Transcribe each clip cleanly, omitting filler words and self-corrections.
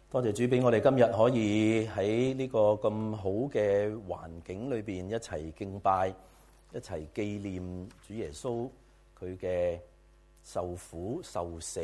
多謝主俾我哋今日可以喺呢個咁好嘅環境裏邊一齊敬拜，一齊紀念主耶穌佢嘅受苦受死。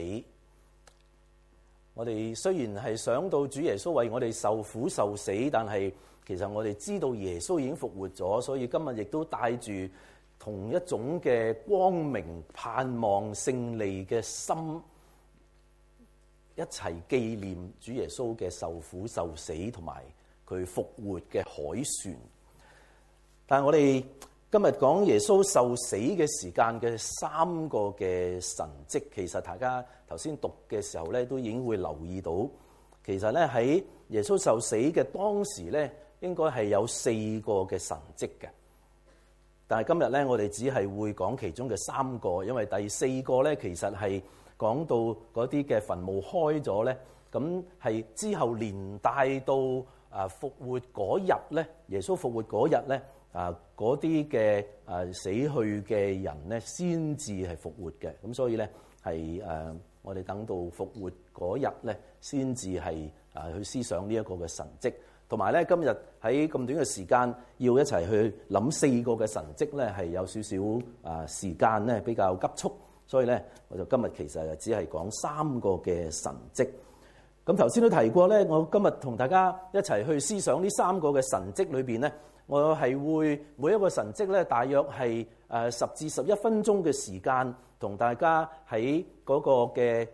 我哋雖然係想到主耶穌為我哋受苦受死，但係其實我哋知道耶穌已經復活咗，所以今日亦都帶住同一種嘅光明盼望勝利嘅心，一齊紀念主耶穌嘅受苦受死同埋佢復活嘅凱旋。但係我哋今日講耶穌受死嘅時間嘅三個嘅神蹟，其實大家頭先讀嘅時候咧，都已經會留意到，其實咧喺耶穌受死嘅當時咧，應該係有4個嘅神蹟嘅。但係今日咧，我哋只係會講其中嘅3個，因為第4個咧，其實係講到嗰啲嘅墳墓開咗咧，咁係之後連帶到復活嗰日咧，耶穌復活嗰日咧，嗰啲嘅死去嘅人咧，先至係復活嘅。咁所以咧係我哋等到復活嗰日咧，先至係去思想呢一個嘅神蹟。同埋咧，今日喺咁短嘅時間，要一齊去諗4個嘅神蹟咧，係有少少時間咧比較急促。所以咧，我就今日其實只係講3個嘅神蹟。咁頭先都提過咧，我今日同大家一齊去思想呢3個嘅神蹟裏邊咧，我係會每一個神蹟咧，大約係10至11分鐘嘅時間，同大家喺嗰個嘅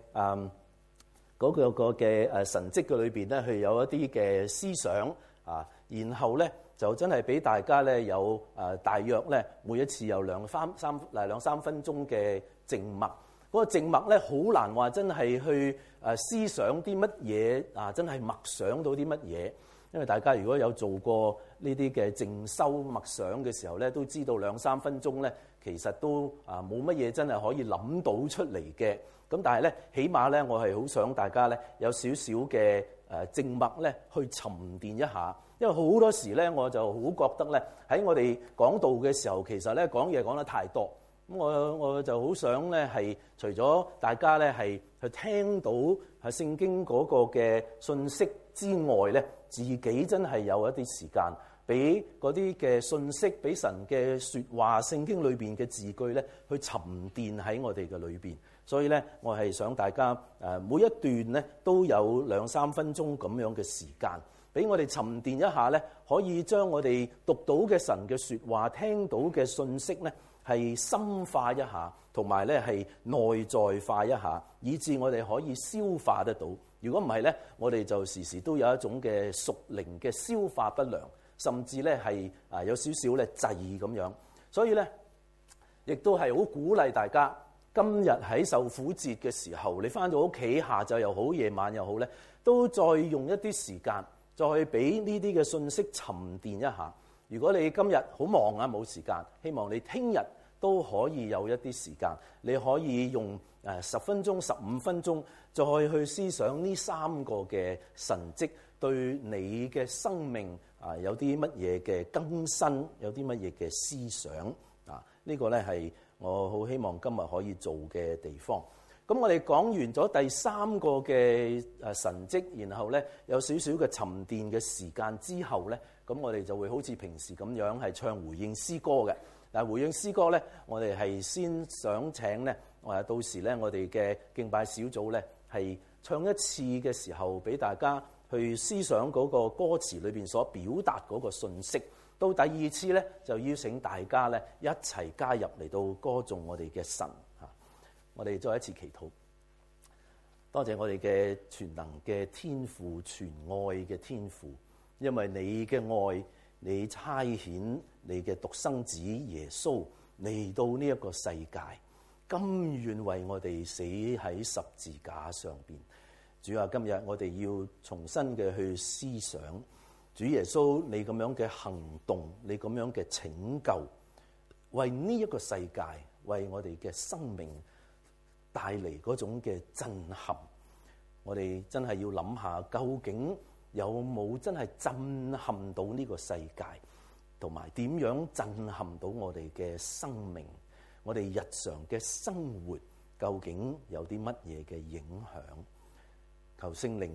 神蹟嘅裏邊咧，去有一啲嘅思想啊，然後咧就真係俾大家咧有大約咧每一次有兩三分鐘嘅靜默。嗰個靜默咧好難話真係去思想啲乜嘢啊，真係默想到啲乜嘢。因為大家如果有做過呢啲嘅靜修默想嘅時候咧，都知道2-3分鐘咧其實都冇乜嘢真係可以諗到出嚟嘅。咁但係咧，起碼咧我係好想大家咧有少少嘅靜默咧去沉澱一下。因為好多時咧我就好覺得咧喺我哋講道嘅時候，其實咧講嘢講得太多。咁我就好想咧係除咗大家咧係去聽到係聖經嗰個嘅信息之外咧，自己真係有一啲時間俾嗰啲嘅信息，俾神嘅説話，聖經裏邊嘅字句咧去沉澱喺我哋嘅裏邊。所以咧，我係想大家每一段咧都有2-3分鐘咁樣嘅時間，俾我哋沉澱一下咧，可以將我哋讀到嘅神嘅説話、聽到嘅信息咧，係深化一下，同埋咧係內在化一下，以致我哋可以消化得到。如果唔係咧，我哋就時時都有一種嘅屬靈嘅消化不良，甚至咧係有少少咧滯咁樣。所以咧，亦都係好鼓勵大家，今日喺受苦節嘅時候，你返到屋企，下晝又好，夜晚又好咧，都再用一啲時間，再俾呢啲嘅信息沉澱一下。如果你今日好忙啊，冇時間，希望你聽日都可以有一啲時間，你可以用10分鐘、15分鐘，再去思想呢3個嘅神蹟對你嘅生命有啲乜嘢嘅更新，有啲乜嘢嘅思想啊？呢個咧係我好希望今日可以做嘅地方。咁我哋講完咗第3個嘅神蹟，然後咧有少少嘅沉澱嘅時間之後咧，咁我哋就會好似平時咁樣係唱回應詩歌嘅。但係回應詩歌咧，我哋係先想請咧，到時咧我哋嘅敬拜小組咧係唱一次嘅時候，俾大家去思想嗰個歌詞裏邊所表達嗰個信息。到第2次咧，就邀請大家咧一齊加入嚟到歌頌我哋嘅神嚇。我哋再一次祈禱，多謝我哋嘅全能嘅天父，全愛嘅天父，因為你嘅愛，你差遣你嘅獨生子耶穌嚟到呢一個世界，甘願為我哋死喺十字架上邊。主啊，今日我哋要重新嘅去思想主耶穌你咁樣嘅行動，你咁樣嘅拯救，為呢一個世界，為我哋嘅生命帶嚟嗰種嘅震撼。我哋真係要諗下，究竟有冇真係震撼到呢個世界，同埋點樣震撼到我哋嘅生命，我哋日常嘅生活究竟有啲乜嘢嘅影響？求聖靈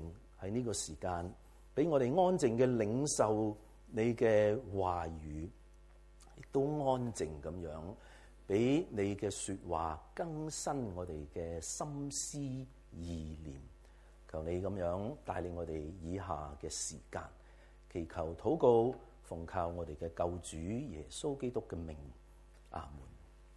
喺呢個時間，俾我哋安靜嘅領受你嘅話語，亦都安靜咁樣俾你嘅說話更新我哋嘅心思意念。求你咁樣帶領我哋以下嘅時間，祈求禱告，奉靠我哋嘅救主耶穌基督嘅名，阿門。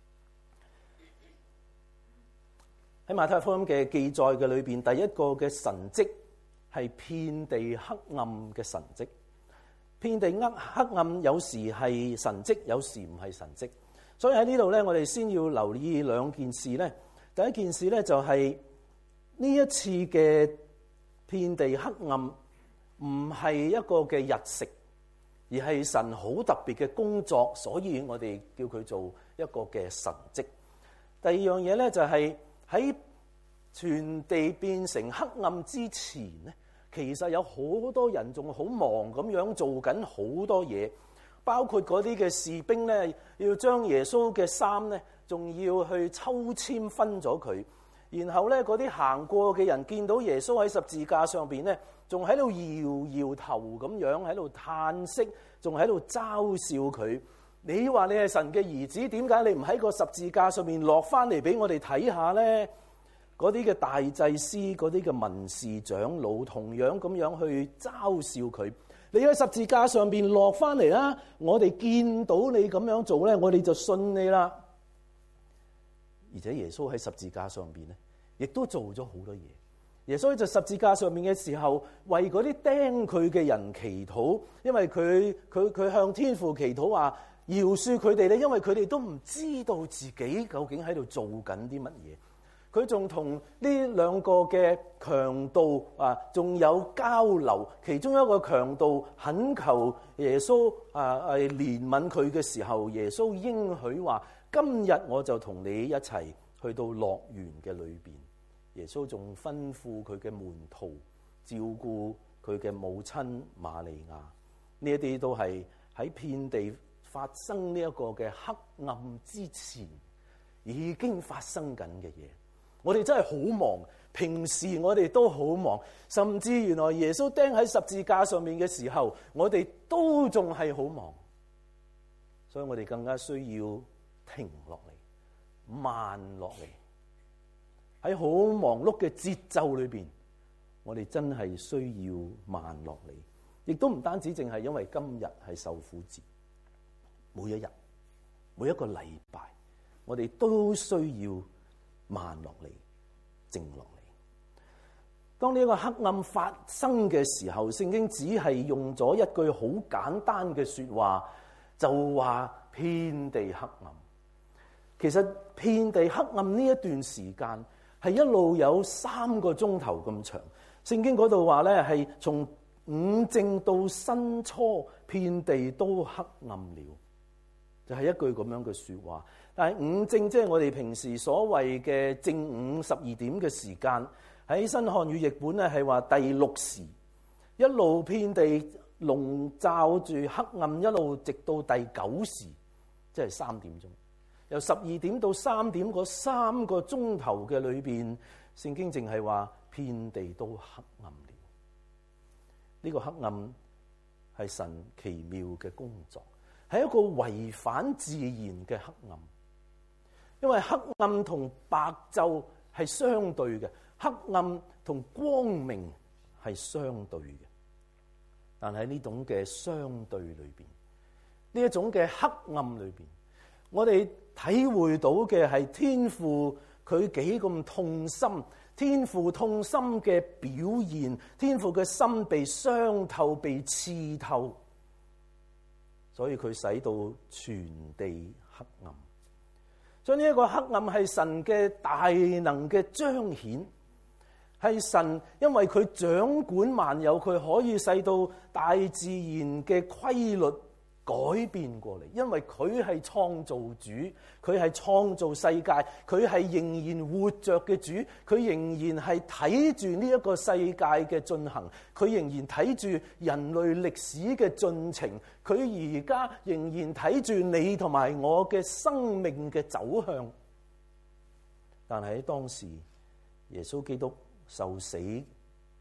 喺馬太福音嘅記載嘅裏邊，第一個嘅神蹟係遍地黑暗嘅神蹟。遍地黑暗有時係神蹟，有時唔係神蹟。所以喺呢度咧，我哋先要留意兩件事咧。第一件事咧就係呢一次嘅遍地黑暗唔係一個嘅日食，而係神好特別嘅工作，所以我哋叫佢做一個嘅神蹟。第二樣嘢咧就係喺全地變成黑暗之前咧，其實有好多人仲好忙咁樣做緊好多嘢，包括嗰啲嘅士兵咧，要將耶穌嘅衫咧，仲要去抽籤分咗佢。然後咧，嗰啲行過嘅人見到耶穌喺十字架上邊咧，仲喺度搖搖頭咁樣，喺度嘆息，仲喺度嘲笑佢。你話你係神嘅兒子，點解你唔喺個十字架上面落翻嚟俾我哋睇下咧？嗰啲嘅大祭司、嗰啲嘅文士長老，同樣咁樣去嘲笑佢。你喺十字架上邊落翻嚟啦，我哋見到你咁樣做咧，我哋就信你啦。而且耶穌喺十字架上邊咧，亦都做咗好多嘢。耶穌喺十字架上面嘅時候，為嗰啲釘佢嘅人祈禱，因為佢向天父祈禱話饒恕佢哋咧，因為佢哋都唔知道自己究竟喺度做緊啲乜嘢。佢仲同呢兩個嘅強盜仲有交流。其中一個強盜懇求耶穌憐憫佢嘅時候，耶穌應許話：今日我就同你一齊去到樂園嘅裏邊。耶穌仲吩咐佢嘅門徒照顧佢嘅母親瑪利亞。呢一啲都係喺遍地發生呢一個嘅黑暗之前已經發生緊嘅嘢。我哋真係好忙，平時我哋都好忙，甚至原來耶穌釘喺十字架上面嘅時候，我哋都仲係好忙。所以我哋更加需要停落嚟，慢落嚟。喺好忙碌嘅節奏裏邊，我哋真係需要慢落嚟。亦都唔單止淨係因為今日係受苦節，每一日、每一個禮拜，我哋都需要慢落嚟，靜落嚟。當呢一個黑暗發生嘅時候，聖經只係用咗一句好簡單嘅說話，就話遍地黑暗。其實遍地黑暗呢一段時間係一路有3個鐘頭咁長。聖經嗰度話咧，係從午正到申初，遍地都黑暗了，就係一句咁樣嘅說話。但係午正即係我哋平時所謂嘅正午12點嘅時間，喺新漢語譯本咧係話第6時，一路遍地籠罩住黑暗，一路直到第9時，即係3點鐘。由12點到3點嗰3個鐘頭嘅裏邊，聖經淨係話遍地都黑暗了。呢個黑暗係神奇妙嘅工作，係一個違反自然嘅黑暗。因為黑暗同白晝係相對嘅，黑暗同光明係相對嘅。但係呢種嘅相對裏邊，呢一種嘅黑暗裏邊，我哋體會到嘅係天父佢幾咁痛心，天父痛心嘅表現，天父嘅心被傷透、被刺透，所以佢使到全地黑暗。所以呢一個黑暗係神嘅大能嘅彰顯，係神因為佢掌管萬有，佢可以使到大自然嘅規律改變過嚟，因為佢係創造主，佢係創造世界，佢係仍然活着嘅主，佢仍然係睇住呢一個世界嘅進行，佢仍然睇住人類歷史嘅進程，佢而家仍然睇住你同埋我嘅生命嘅走向。但係喺當時，耶穌基督受死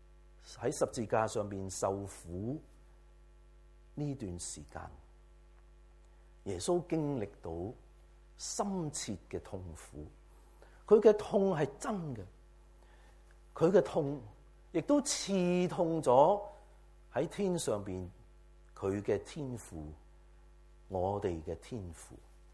喺十字架上面受苦呢段時間，耶穌經歷到深切嘅痛苦。佢嘅痛係真嘅，佢嘅痛亦都刺痛咗喺天上邊佢嘅天父，我哋嘅天父。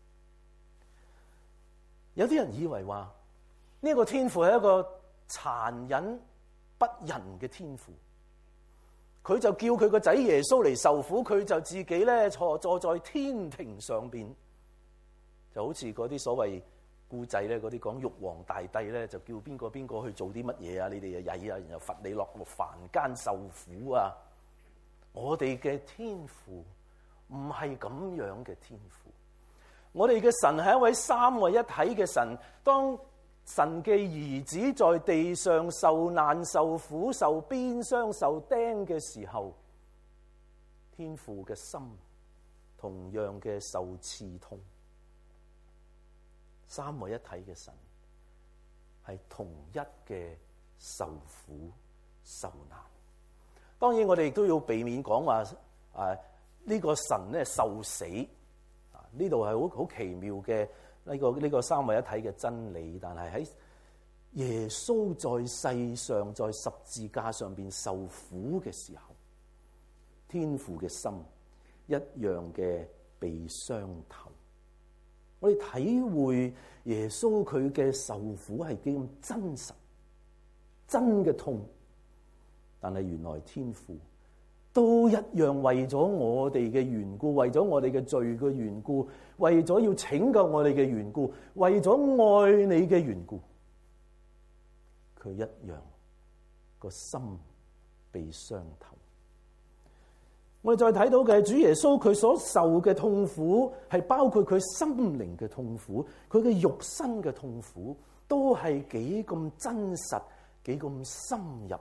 有啲人以為話呢個天父係一個殘忍不仁嘅天父，佢就叫佢個仔耶穌嚟受苦，佢就自己咧坐在天庭上邊，就好似嗰啲所謂故仔咧，嗰啲講玉皇大帝咧，就叫邊個去做啲乜嘢啊？你哋啊曳啊，然後罰你落凡間受苦啊！我哋嘅天父唔係咁樣嘅天父，我哋嘅神係一位三位一體嘅神。當神嘅兒子在地上受難、受苦、受鞭傷、受釘嘅時候，天父嘅心同樣嘅受刺痛。三位一體嘅神係同一嘅受苦受難。當然我哋亦都要避免講話呢個神咧受死。呢度係好奇妙嘅呢個三位一體嘅真理。但係喺耶穌在世上在十字架上邊受苦嘅時候，天父嘅心一樣嘅被傷透。我哋體會耶穌佢嘅受苦係幾咁真實，真嘅痛。但係原來天父都一樣為咗我哋嘅緣故，為咗我哋嘅罪嘅緣故，為咗要拯救我哋嘅緣故，為咗愛你嘅緣故，佢一樣個心被傷透。我哋再睇到嘅主耶穌佢所受嘅痛苦，係包括佢心靈嘅痛苦，佢嘅肉身嘅痛苦，都係幾咁真實，幾咁深入，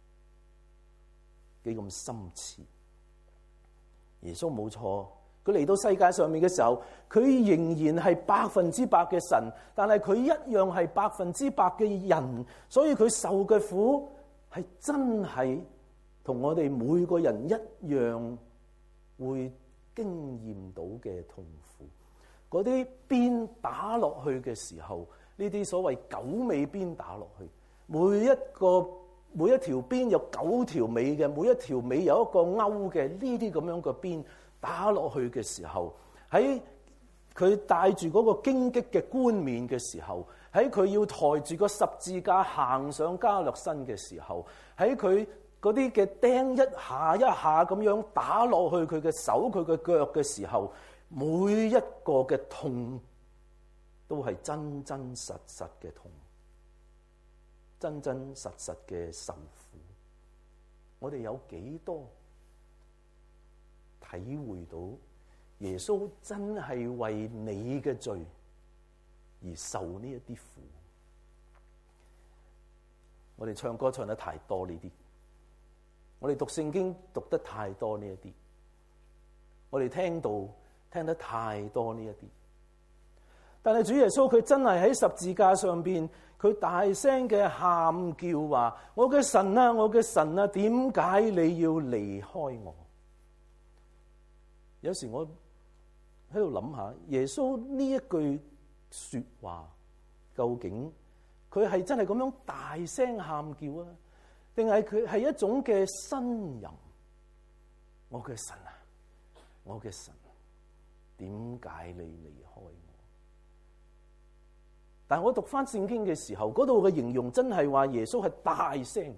幾咁深切。耶穌冇錯，佢嚟到世界上面嘅時候，佢仍然係100%嘅神，但係佢一樣係100%嘅人，所以佢受嘅苦係真係同我哋每個人一樣會經驗到嘅痛苦。嗰啲鞭打落去嘅時候，呢啲所謂九尾鞭打落去，每一條鞭有9條尾嘅，每一條尾有一個勾嘅，呢啲咁樣嘅鞭打落去嘅時候，喺佢戴住嗰個荊棘嘅冠冕嘅時候，喺佢要抬住個十字架行上加略身嘅時候，喺佢嗰啲嘅釘一下一下咁樣打落去佢嘅手佢嘅腳嘅時候，每一個嘅痛都係真真實實嘅痛，真真實實嘅受苦。我哋有幾多體會到耶穌真係為你嘅罪而受呢一啲苦？我哋唱歌唱得太多呢啲，我哋讀聖經讀得太多呢一啲，我哋聽道聽得太多呢一啲。但係主耶穌佢真係喺十字架上邊，佢大聲嘅喊叫話：我嘅神啊，我嘅神啊，點解你要離開我？有時我喺度諗下，耶穌呢一句說話，究竟佢係真係咁樣大聲喊叫啊，定係佢係一種嘅呻吟？我嘅神啊，我嘅神，點解你離開我？但係我讀翻聖經嘅時候，嗰度嘅形容真係話耶穌係大聲，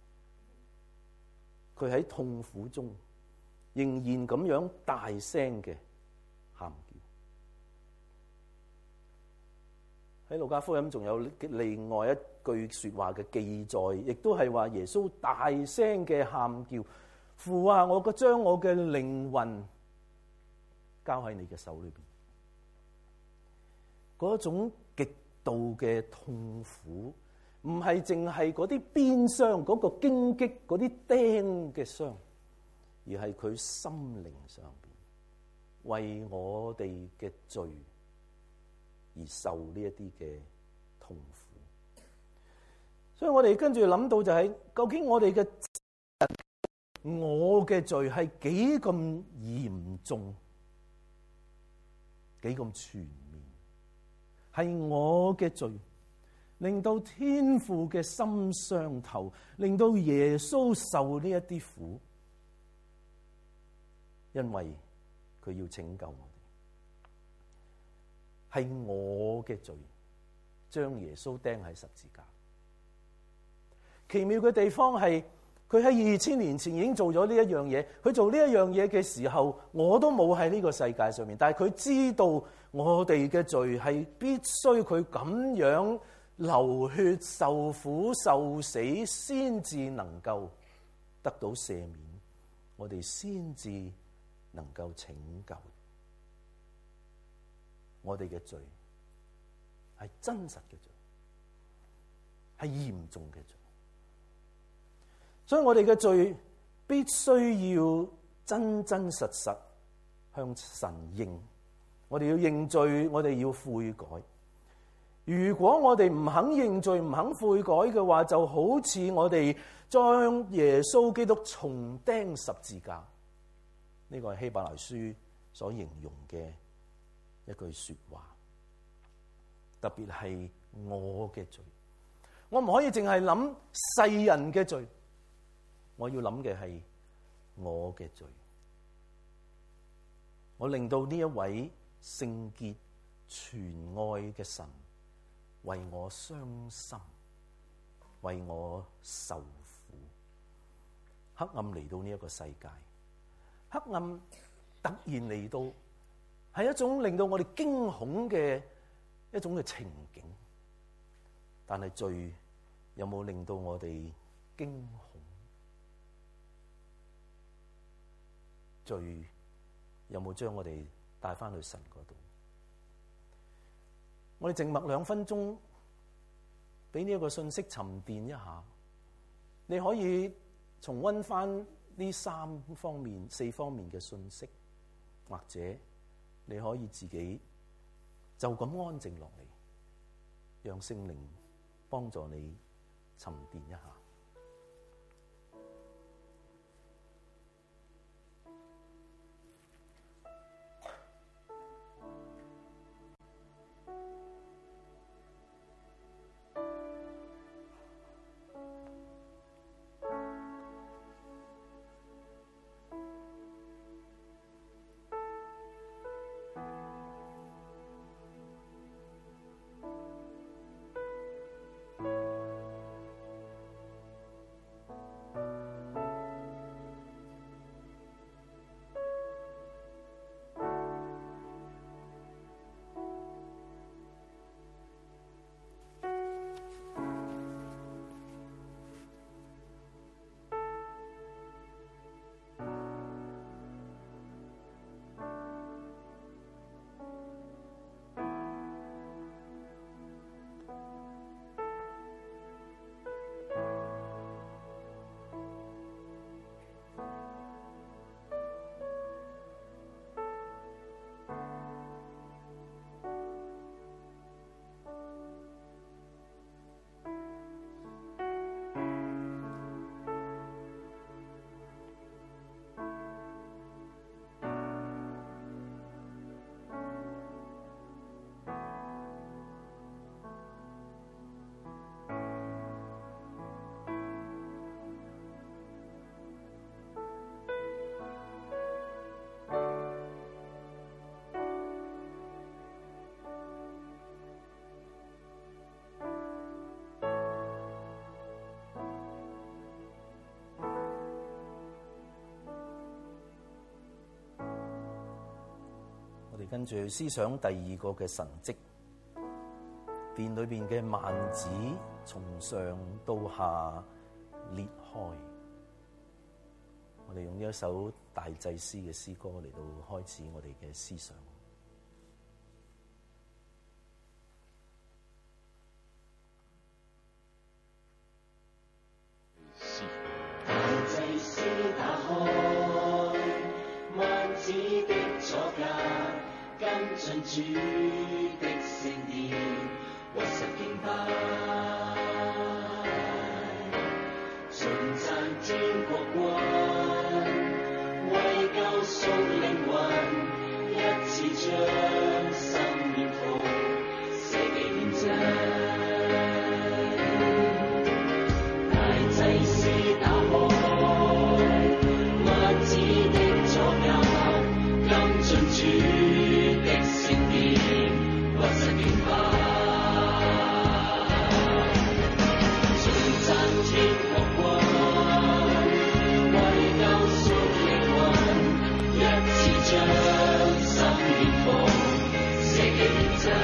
佢喺痛苦中仍然咁樣大聲嘅喊叫。喺路加福音仲有另外一句說話嘅記載，亦都係話耶穌大聲嘅喊叫：父啊，我將我嘅靈魂交喺你嘅手裏邊。嗰種極度嘅痛苦，唔係淨係嗰啲鞭傷、嗰個荊棘、嗰啲釘嘅傷，而係佢心靈上邊為我哋嘅罪而受呢一啲嘅痛苦。所以我哋跟住諗到就係，究竟我哋嘅我嘅罪係幾咁嚴重，幾咁全面，係我嘅罪令到天父嘅心傷透，令到耶穌受呢一啲苦，因為佢要拯救我哋，係我嘅罪將耶穌釘喺十字架。奇妙嘅地方係，佢喺2000年前已經做咗呢一樣嘢。佢做呢一樣嘢嘅時候，我都冇喺呢個世界上面，但係佢知道我哋嘅罪係必須佢咁樣流血受苦受死，先至能夠得到赦免，我哋先至能夠拯救。我哋嘅罪係真實嘅罪，係嚴重嘅罪，所以我哋嘅罪必須要真真實實向神認。我哋要認罪，我哋要悔改。如果我哋唔肯認罪，唔肯悔改嘅話，就好似我哋將耶穌基督重釘十字架。呢個係希伯來書所形容嘅一句說話。特別係我嘅罪，我唔可以淨係諗世人嘅罪，我要諗嘅係我嘅罪。我令到呢一位聖潔全愛嘅神為我傷心，為我受苦。黑暗嚟到呢一個世界，黑暗突然嚟到，係一種令到我哋驚恐嘅一種嘅情景。但係罪有冇令到我哋驚恐？罪有冇將我哋帶翻去神嗰度？我哋靜默2分鐘，俾呢一個信息沉澱一下。你可以重溫翻呢4方面嘅信息，或者你可以自己就咁安靜落嚟，讓聖靈幫助你沉澱一下。跟住思想第2個嘅神蹟，殿裏邊嘅幔子從上到下裂開。我哋用呢一首大祭司嘅詩歌嚟到開始我哋嘅思想。 大祭司打開幔子的左間，跟進主的聖殿，屈膝敬拜，頌讚天國光。 贖靈魂，一次將生命奉捨己獻祭。大祭司打開萬子的左右，跟進主的聖殿，屈膝敬拜。天國君，為救贖靈魂，一次將生命奉捨己獻祭。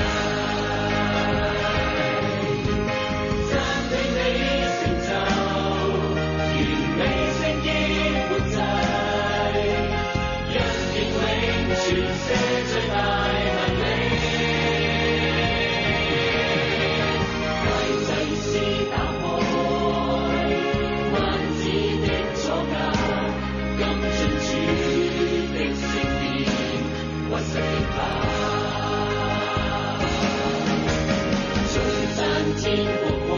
讚美你成就，完美聖潔活祭，因應永存捨最大能力。大祭司打開天國君，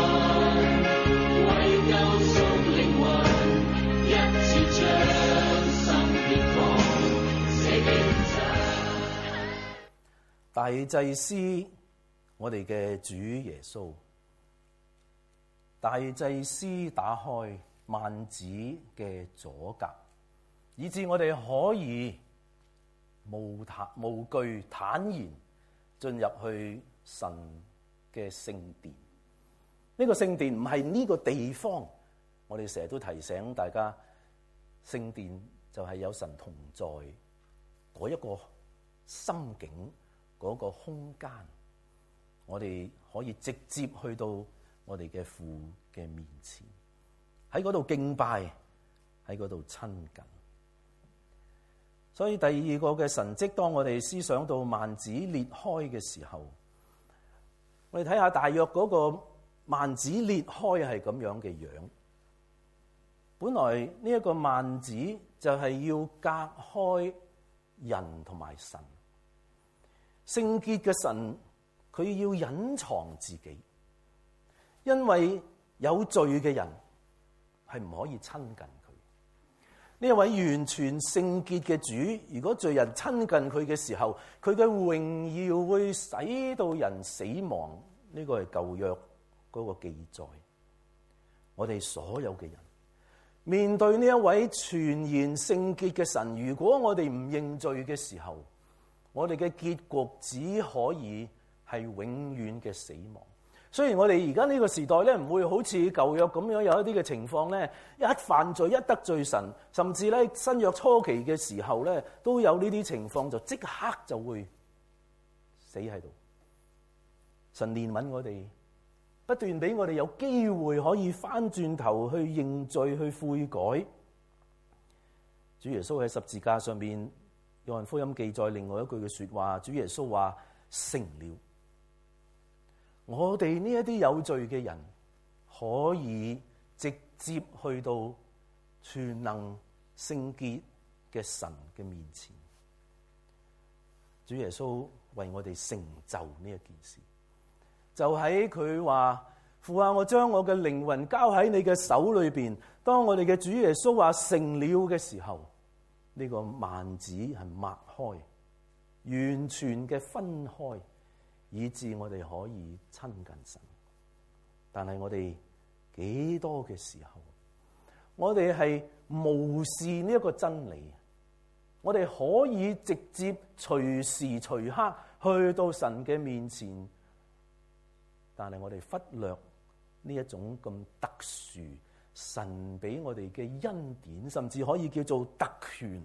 為救贖靈魂，一次將生命奉捨己獻祭。 大祭司，我哋嘅主耶穌，大祭司打開幔子嘅阻隔，以致我哋可以無懼坦然進入去神嘅聖殿。呢個聖殿唔係呢個地方，我哋成日都提醒大家，聖殿就係有神同在嗰一個心境，嗰個空間，我哋可以直接去到我哋嘅父嘅面前，喺嗰度敬拜，喺嗰度親近。所以第二個嘅神蹟，當我哋思想到幔子裂開嘅時候，我哋睇下大約嗰個幔子裂開係咁樣嘅樣。本來呢一個幔子就係要隔開人同埋神，聖潔嘅神佢要隱藏自己，因為有罪嘅人係唔可以親近佢。呢一位完全聖潔嘅主，如果罪人親近佢嘅時候，佢嘅榮耀會使到人死亡。呢個係舊約嗰個記載。我哋所有嘅人面對呢一位全然聖潔嘅神，如果我哋唔認罪嘅時候，我哋嘅結局只可以係永遠嘅死亡。雖然我哋而家呢個時代咧，唔會好似舊約咁樣有一啲嘅情況咧，一犯罪一得罪神，甚至咧新約初期嘅時候咧都有呢啲情況，就即刻就會死喺度。神憐憫我哋，不斷俾我哋有機會可以翻轉頭去認罪去悔改。主耶穌喺十字架上面，約翰福音記載另外一句嘅說話，主耶穌話成了。我哋呢一啲有罪嘅人，可以直接去到全能聖潔嘅神嘅面前。主耶穌為我哋成就呢一件事，就喺佢話父啊，我將我嘅靈魂交喺你嘅手裏邊。當我哋嘅主耶穌話成了嘅時候，呢個幔子係擘開，完全嘅分開，以致我哋可以親近神。但係我哋幾多嘅時候，我哋係無視呢一個真理。我哋可以直接隨時隨刻去到神嘅面前，但係我哋忽略呢一種咁特殊神俾我哋嘅恩典，甚至可以叫做特權。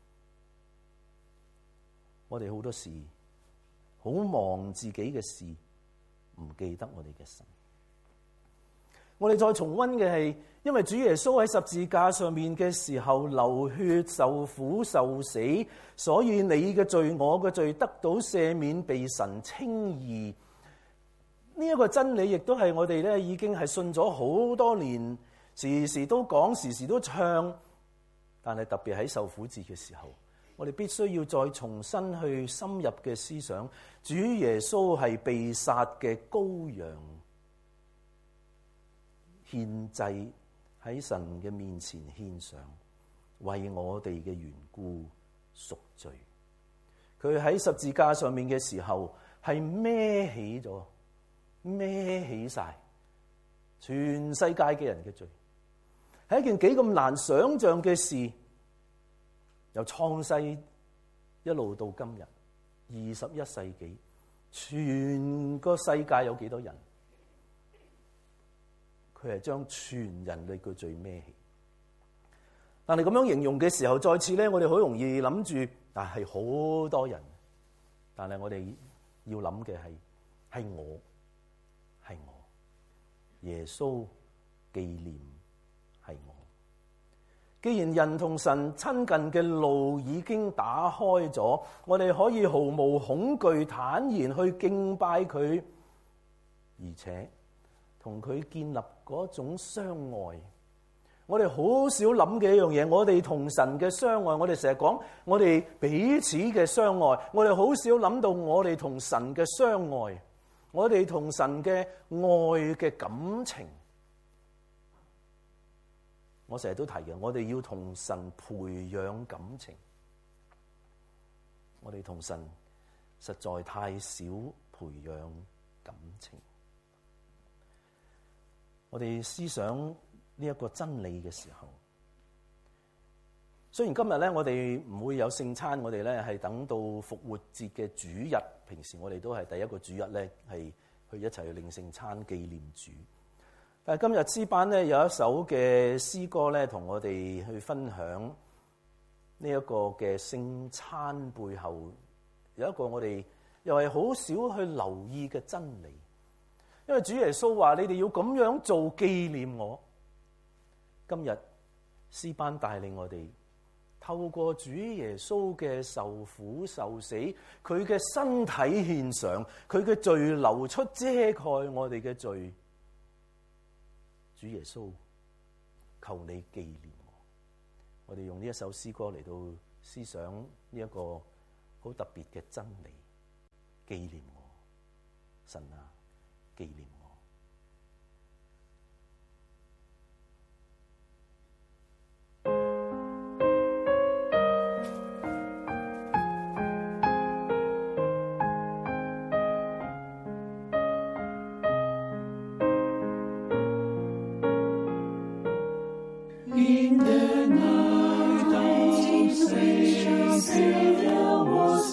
我哋好多時好忙自己嘅事，唔記得我哋嘅神。我哋再重溫嘅係，因為主耶穌喺十字架上面嘅時候流血受苦受死，所以你嘅罪我嘅罪得到赦免，被神稱義。呢一個真理亦都係我哋咧已經係信咗好多年，時時都講，時時都唱。但係特別喺受苦節嘅時候，我哋必須要再重新去深入嘅思想，主耶穌係被殺嘅羔羊，獻祭喺神嘅面前獻上，為我哋嘅緣故贖罪。佢喺十字架上面嘅時候係孭起晒全世界嘅人嘅罪，係一件幾咁難想像嘅事。由創世一路到今日21世紀，全個世界有幾多人？佢係將全人類嘅罪孭起。但係咁樣形容嘅時候，再次咧，我哋好容易諗住係好多人。但係我哋要諗嘅係我耶穌紀念係我。既然人同神親近嘅路已經打開咗，我哋可以毫無恐懼坦然去敬拜佢，而且同佢建立嗰種相愛。我哋好少諗嘅一樣嘢，我哋同神嘅相愛，我哋成日講我哋彼此嘅相愛，我哋好少諗到我哋同神嘅相愛，我哋同神嘅愛嘅感情。我成日都提嘅，我哋要同神培養感情。我哋同神實在太少培養感情。我哋思想呢一個真理嘅時候，雖然今日咧我哋唔會有聖餐，我哋咧係等到復活節嘅主日，平時我哋都係第一個主日咧係去一齊去領聖餐紀念主。但係今日詩班咧有一首嘅詩歌咧，同我哋去分享呢一個嘅聖餐背後有一個我哋又係好少去留意嘅真理。因為主耶穌話：你哋要咁樣做紀念我。今日詩班帶領我哋透過主耶穌嘅受苦受死，佢嘅身體獻上，佢嘅罪流出遮蓋我哋嘅罪。主耶穌，求你紀念我。我哋用呢一首詩歌嚟到思想呢一個好特別嘅真理，紀念我，神啊，紀念我。 In the night our Savior was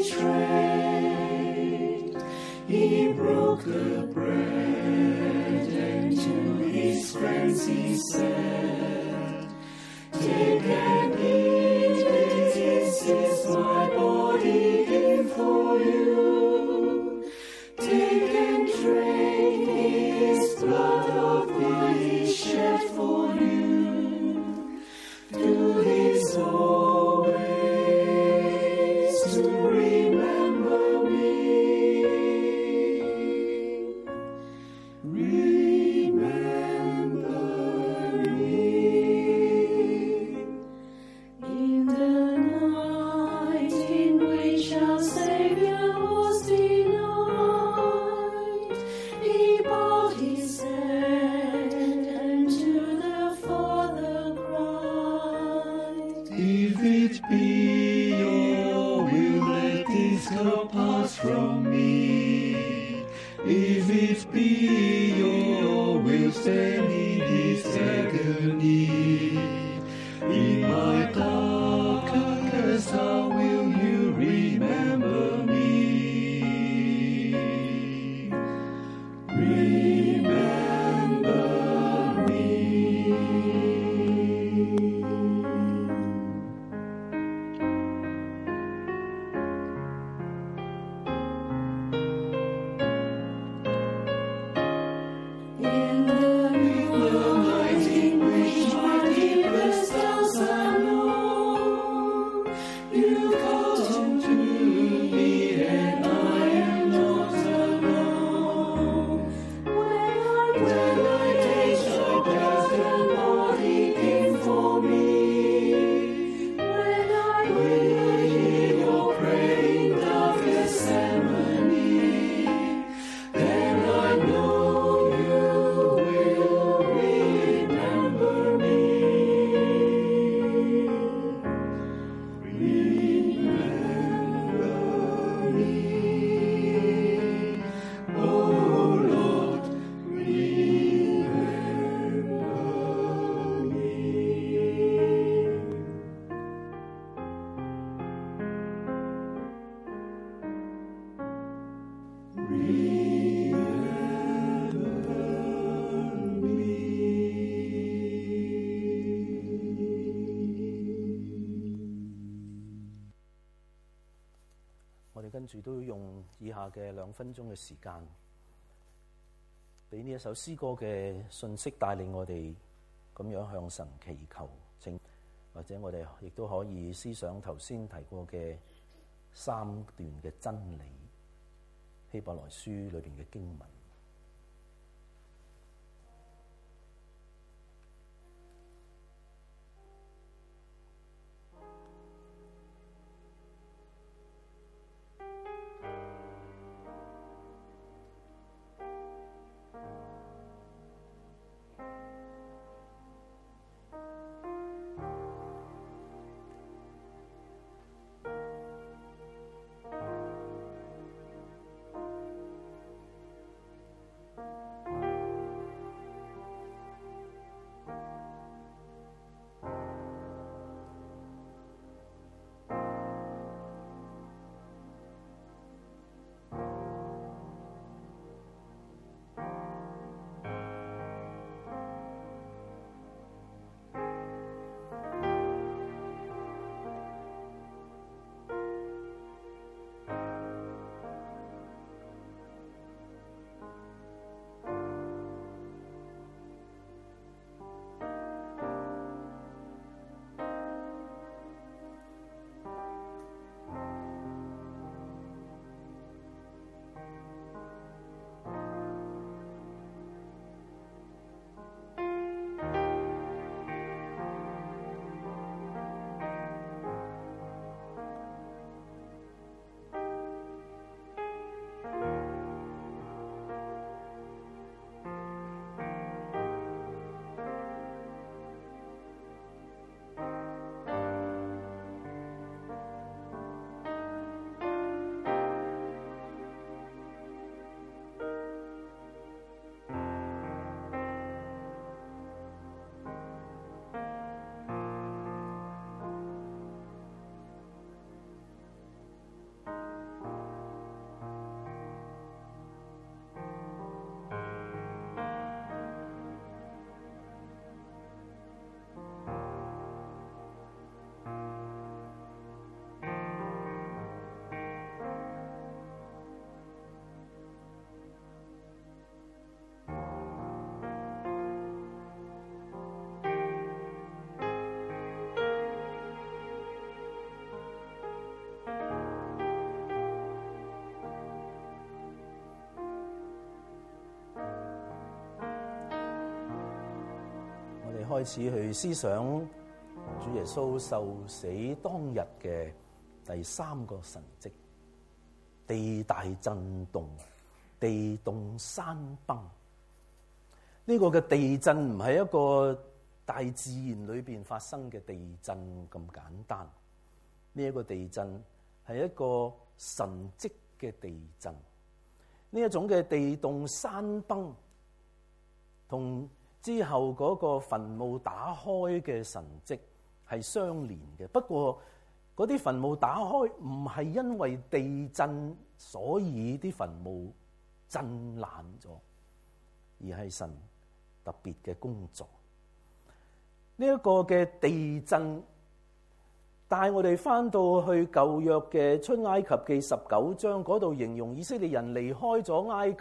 betrayed. He broke the bread and to his friends he said, "Take and eat, this is my body given for you. Take and drink, his blood of wine is shed for you. Do this always to remember me. Remember me." In the night in which our Savior was denied, he bowed his head and to the Father cried, "If it be your will, let this cup pass from me. If it be your will, stand in this agony. In my darkest hour, will you remember me? Remember me." 住都用以下嘅2分鐘嘅時間，俾呢一首詩歌嘅信息帶領我哋咁樣向神祈求，或者我哋亦都可以思想頭先提過嘅3段嘅真理，希伯來書裏邊嘅經文。開始去思想主耶穌受死當日嘅第3個神蹟，地大震動，地動山崩。呢個嘅地震唔係一個大自然裏邊發生嘅地震咁簡單，呢一個地震係一個神蹟嘅地震。呢一種嘅地動山崩同之後嗰個墳墓打開嘅神蹟係相連嘅，不過嗰啲墳墓打開唔係因為地震所以啲墳墓震爛咗，而係神特別嘅工作。呢一個嘅地震帶我哋翻到去舊約嘅出埃及記19章嗰度，形容以色列人離開咗埃及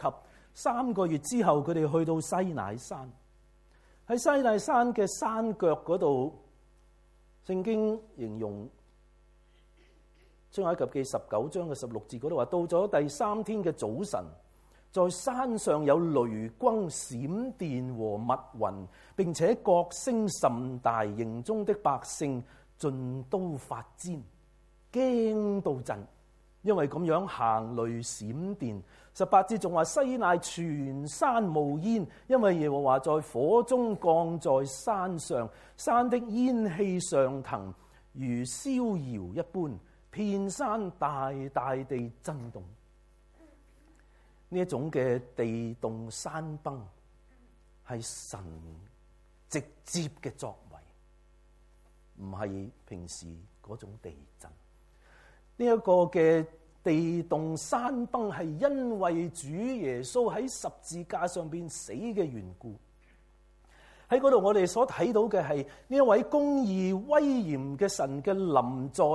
3個月之後，佢哋去到西乃山。喺西乃山嘅山腳嗰度，聖經形容出埃及記19章嘅16節嗰度話，到咗第3天嘅早晨，在山上有雷轟、閃電和密雲，並且角聲甚大，營中的百姓盡都發顫，驚到震，因為咁樣行雷閃電。18節仲話，西乃全山冒煙，因為耶和華在火中降在山上，山的煙氣上騰，如燒窯一般，遍山大大地震動。呢一種嘅地動山崩係神直接嘅作為，唔係平時嗰種地震。呢一個嘅地動山崩係因為主耶穌喺十字架上邊死嘅緣故。喺嗰度我哋所睇到嘅係呢一位公義威嚴嘅神嘅臨在，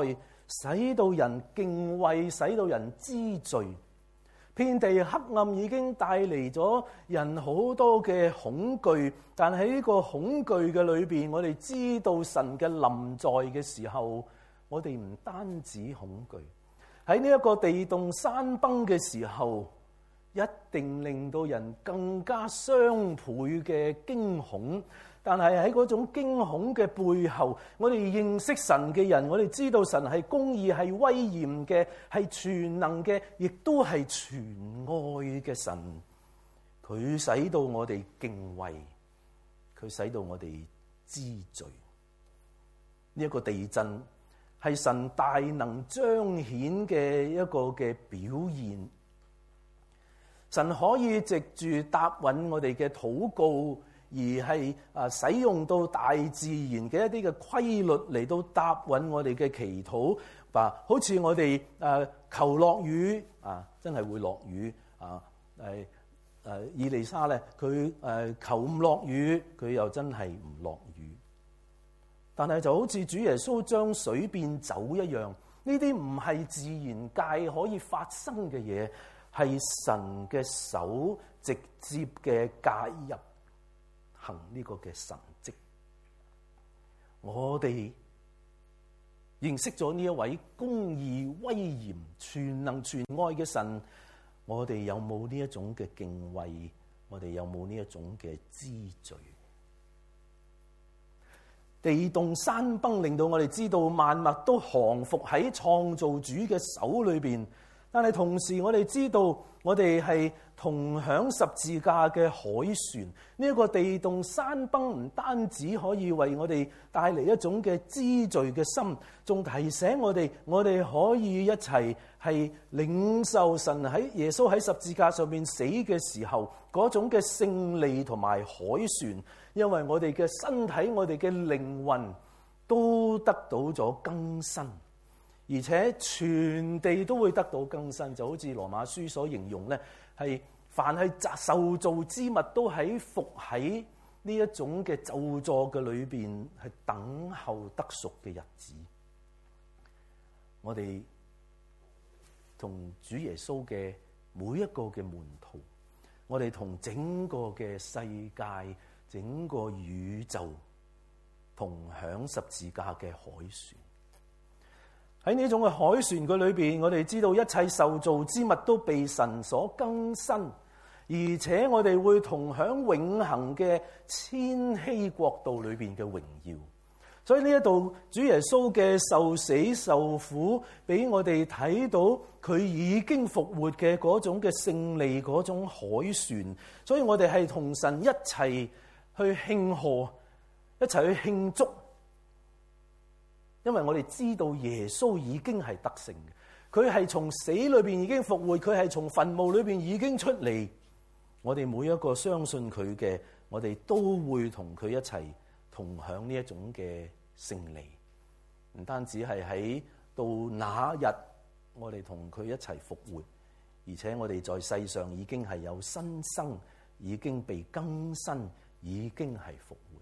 使到人敬畏，使到人知罪。遍地黑暗已經帶嚟咗人好多嘅恐懼，但喺呢個恐懼嘅裏邊，我哋知道神嘅臨在嘅時候，我哋唔單止恐懼。喺呢一個地動山崩嘅時候，一定令到人更加雙倍嘅驚恐。但係喺嗰種驚恐嘅背後，我哋認識神嘅人，我哋知道神係公義、係威嚴嘅、係全能嘅，亦都係全愛嘅神。佢使到我哋敬畏，佢使到我哋知罪。呢一個地震係神大能彰顯嘅一個嘅表現。神可以藉住答允我哋嘅禱告，而係使用到大自然嘅一啲嘅規律嚟到答允我哋嘅祈禱。好似我哋求落雨真係會落雨。以利沙咧，佢求唔落雨，佢又真係唔落雨。但係就好似主耶穌將水變酒一樣，呢啲唔係自然界可以發生嘅嘢，係神嘅手直接嘅介入行呢個嘅神蹟。我哋認識咗呢一位公義、威嚴、全能、全愛嘅神，我哋有冇呢一種嘅敬畏？我哋有冇呢一種嘅知罪？地動山崩令到我哋知道萬物都降服喺創造主嘅手裏邊，但係同時我哋知道我哋係同享十字架嘅凱旋。呢一個地動山崩唔單止可以為我哋帶嚟一種嘅知罪嘅心，仲提醒我哋可以一齊係領受神喺耶穌喺十字架上面死嘅時候嗰種嘅勝利同埋凱旋。因為我哋嘅身體、我哋嘅靈魂都得到咗更新，而且全地都會得到更新。就好似羅馬書所形容咧，係凡係受造之物都喺伏喺呢一種嘅咒詛嘅裏邊，係等候得贖嘅日子。我哋同主耶穌嘅每一個嘅門徒，我哋同整個嘅世界、整個宇宙同享十字架嘅凱旋。喺呢種嘅凱旋嘅裏邊，我哋知道一切受造之物都被神所更新，而且我哋會同享永恆嘅千禧國度裏邊嘅榮耀。所以呢一度主耶穌嘅受死受苦，俾我哋睇到佢已經復活嘅嗰種嘅勝利，嗰種凱旋。所以我哋係同神一齊去慶賀，一齊去慶祝，因為我哋知道耶穌已經係得勝嘅，佢係從死裏邊已經復活，佢係從墳墓裏邊已經出嚟。我哋每一個相信佢嘅，我哋都會同佢一齊同享呢一種嘅勝利。唔單止係喺到那日，我哋同佢一齊復活，而且我哋在世上已經係有新生，已經被更新，已經係復活。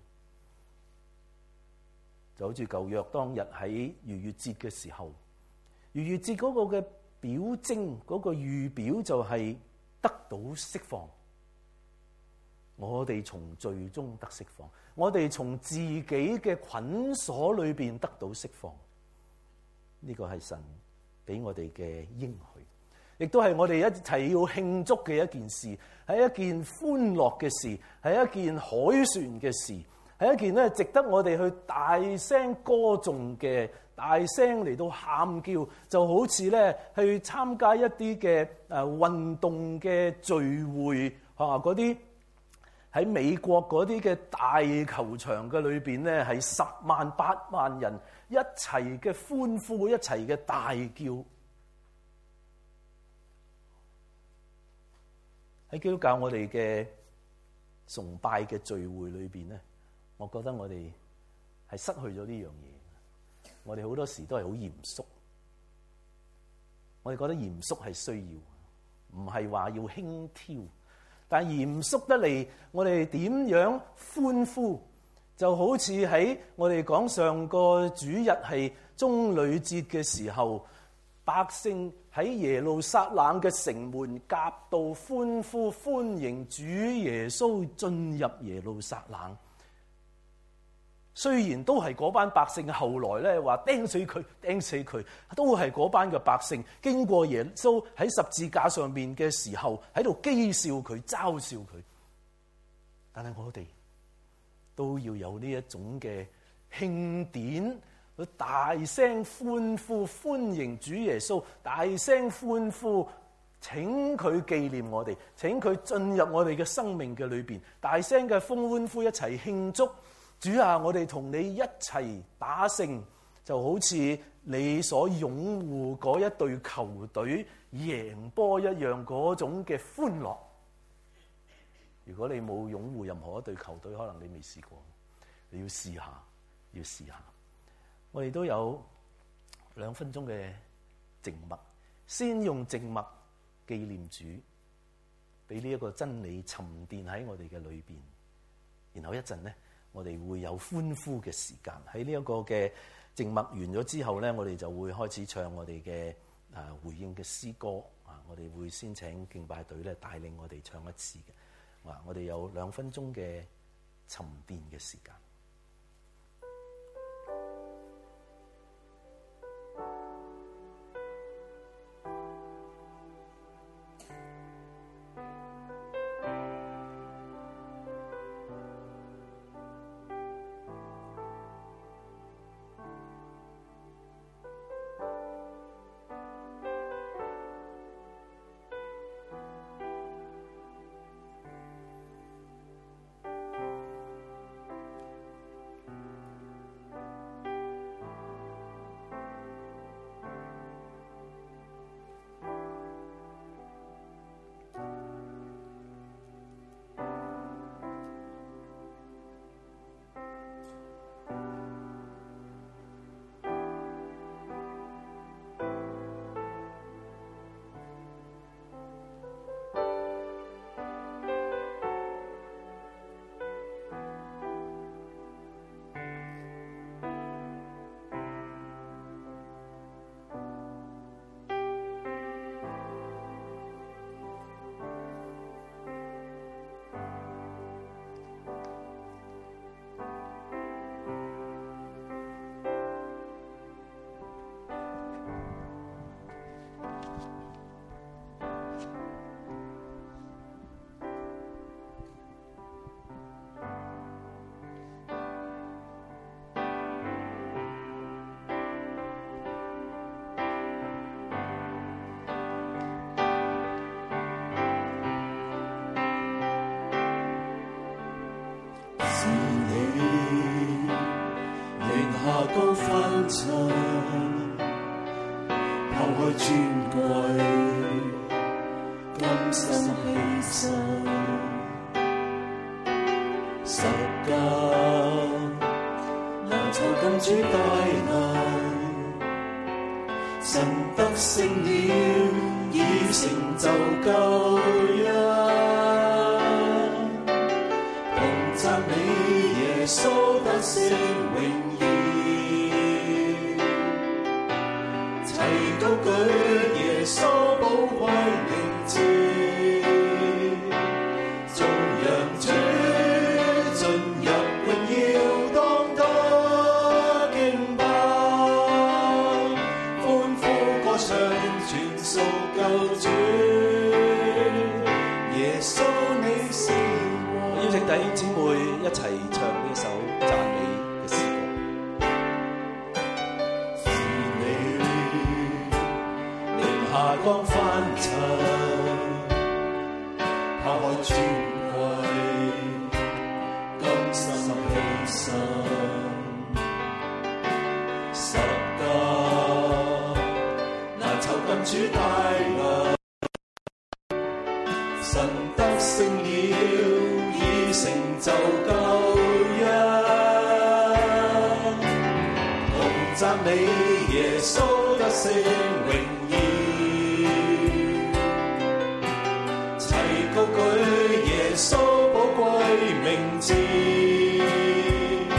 就好似舊約當日喺逾越節嘅時候，逾越節嗰個嘅表徵，嗰個預表就係得到釋放。我哋從罪中得釋放，我哋從自己嘅捆鎖裏邊得到釋放。呢個係神俾我哋嘅應許，亦都係我哋一齊要慶祝嘅一件事，係一件歡樂嘅事，係一件凱旋嘅事，係一件咧值得我哋去大聲歌頌嘅，大聲嚟到喊叫，就好似咧去參加一啲嘅運動嘅聚會嗰啲。喺美國嗰啲嘅大球場嘅裏邊咧，係10萬8萬人一齊嘅歡呼，一齊嘅大叫。喺基督教我哋嘅崇拜嘅聚會裏邊咧，我覺得我哋係失去咗呢樣嘢。我哋好多時都係好嚴肅，我哋覺得嚴肅係需要，唔係話要輕佻。但係嚴肅得嚟，我哋點樣歡呼？ 就好似喺我哋講上個主日係棕櫚節嘅時候，百姓喺耶路撒冷嘅城門夾道歡呼歡迎主耶穌進入耶路撒冷。雖然都係嗰班百姓，後來咧話釘死佢，都係嗰班嘅百姓經過耶穌喺十字架上面嘅時候，喺度譏笑佢、嘲笑佢。但係我哋都要有呢一種嘅慶典，大聲歡呼歡迎主耶穌，大聲歡呼，請佢紀念我哋，請佢進入我哋嘅生命嘅裏邊，大聲嘅歡呼一齊慶祝。主啊，我哋同你一齊打勝，就好似你所擁護嗰一隊球隊贏波一樣嗰種嘅歡樂。如果你冇擁護任何一隊球隊，可能你未試過，你要試下，要試下。我哋都有2分鐘嘅靜默，先用靜默紀念主，俾呢一個真理沉澱喺我哋嘅裏邊，然後一陣呢，我哋會有歡呼嘅時間。喺呢一個嘅靜默完咗之後咧，我哋就會開始唱我哋嘅回應嘅詩歌啊！我哋會先請敬拜隊咧帶領我哋唱一次嘅。我哋有2分鐘嘅沉澱嘅時間。 高翻塵，拋開尊貴，甘心犧牲，十架難逃跟主大能，神得勝了，已成就救恩，同讚美耶穌得勝榮耀。高舉耶穌寶貴名字，頌揚主進入榮耀當得敬拜，歡呼歌唱全屬救主，耶穌你是王。 邀請弟兄姊妹一齊唱呢首讚美嘅詩歌。 下光翻塵，拋開尊貴，甘心犧牲，十架難酬跟主大能，神得勝了，已成就救恩，同讚美耶穌得勝榮耀。高舉耶穌寶貴名字，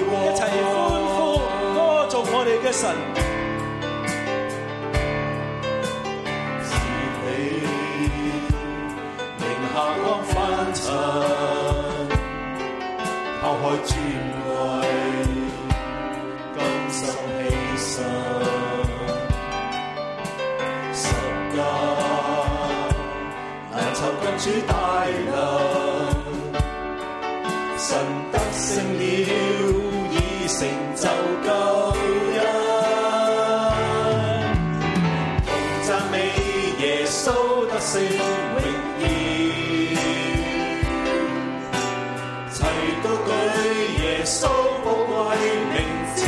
一齊歡呼歌頌我哋嘅神。 是你名下光翻塵，拋開尊貴，甘心犧牲，十架難酬救主大能，神得勝了，已成就救恩。同讚美耶穌得勝榮耀，齊高舉耶穌寶貴名字，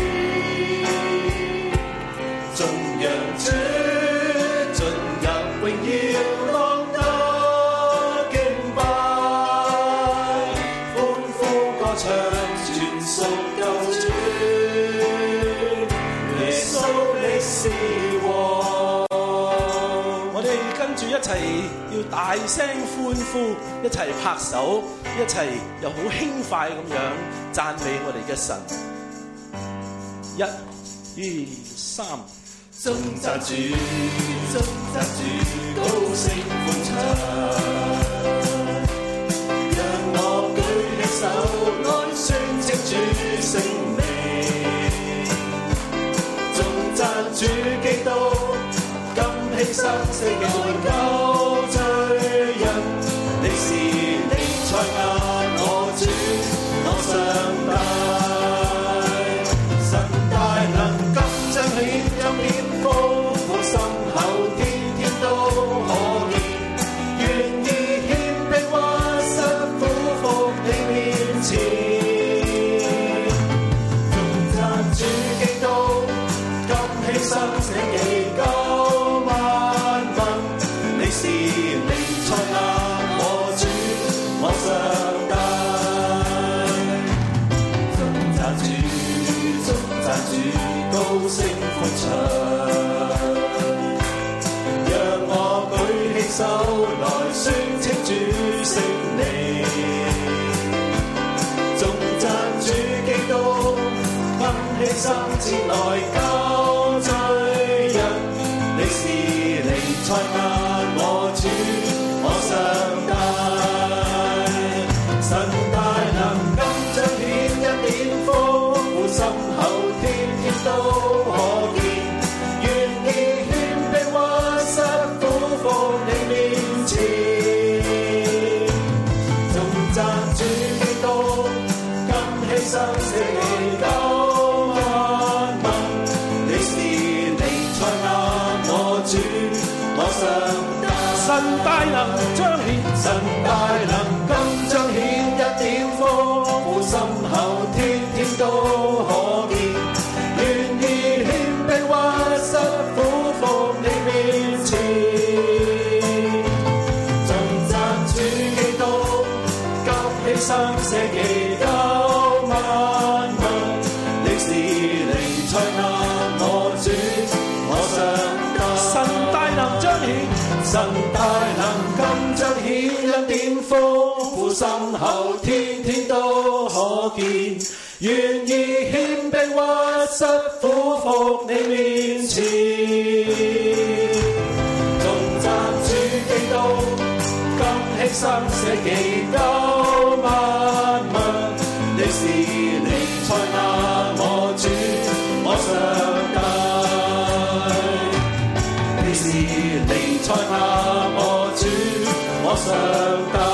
頌揚主進入榮耀，當得敬拜，歡呼歌唱，全屬救主，耶穌你是王。 我哋跟住一齊要大聲歡呼，一齊拍手，一齊又好輕快咁樣讚美我哋嘅神。一、二、三， 頌讚主，頌讚主，高聲歡唱。讓我舉起手來宣稱主聖名，頌讚主基督，甘犧牲死愛救罪人。你是彌賽亞，我主，我上帝，神大能今彰顯，今天豐富深厚，天天都可見。願意謙卑屈膝，俯伏你面前，頌讚主基督，甘犧牲捨己救萬民。你是彌賽亞，我主，我上帝。頌讚主，頌讚主，高聲歡唱。讓我舉起手來宣稱主聖名，頌讚主基督，甘犧牲前來救罪人。你是彌賽亞，我主，我上帝。神大能今彰顯，一點豐富深厚，天天都可見。願意謙卑屈膝，俯伏你面前，頌讚主基督，甘犧牲捨己救萬民。你是彌賽亞，我主，我上帝。 神大能彰顯， 神大能今彰顯，一點豐富深厚，天天都可見。願意謙卑屈膝，俯伏你面前，頌讚主基督，甘犧牲捨己救萬民。你是彌賽亞，我主，我上帝。 神大能彰顯， 神大能今彰顯，一點豐富深厚，天天都可見。願意謙卑屈膝，俯伏你面前，頌讚主基督，甘犧牲捨己救萬民。你是彌賽亞，我主，我上帝。你是彌賽亞，我主，我上帝。